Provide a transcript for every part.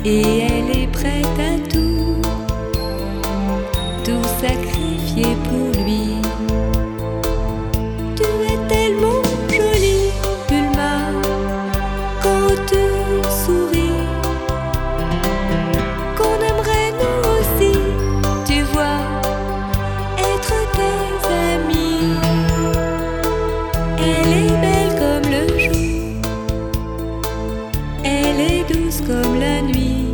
et elle est prête à tout sacrifier pour lui. Tu es tellement jolie, Bulma, quand tu souris, qu'on aimerait nous aussi, tu vois, être tes amis. Elle est belle comme le jour, elle est douce comme la nuit,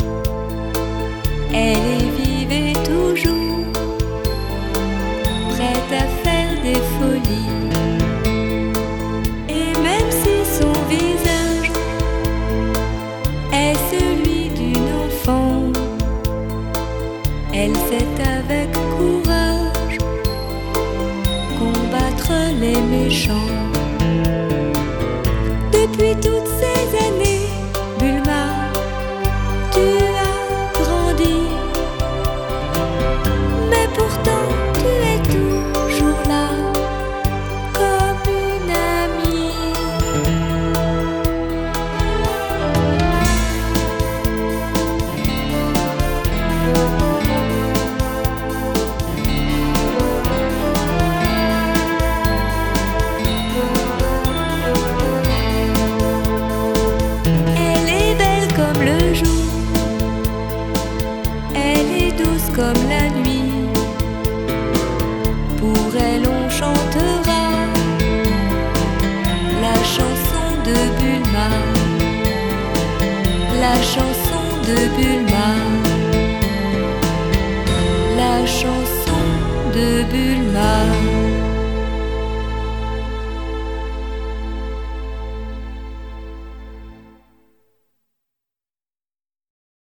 elle est vive et toujours prête à faire des folies. Et même si son visage est celui d'une enfant, elle sait avec courage combattre les méchants. Depuis toutes ces années, Bulma, tu as grandi, mais pourtant tu es toujours là, comme une amie. Elle est belle comme le jour, elle est douce comme la nuit. Pour elle on chantera la chanson de Bulma, la chanson de Bulma, la chanson de Bulma.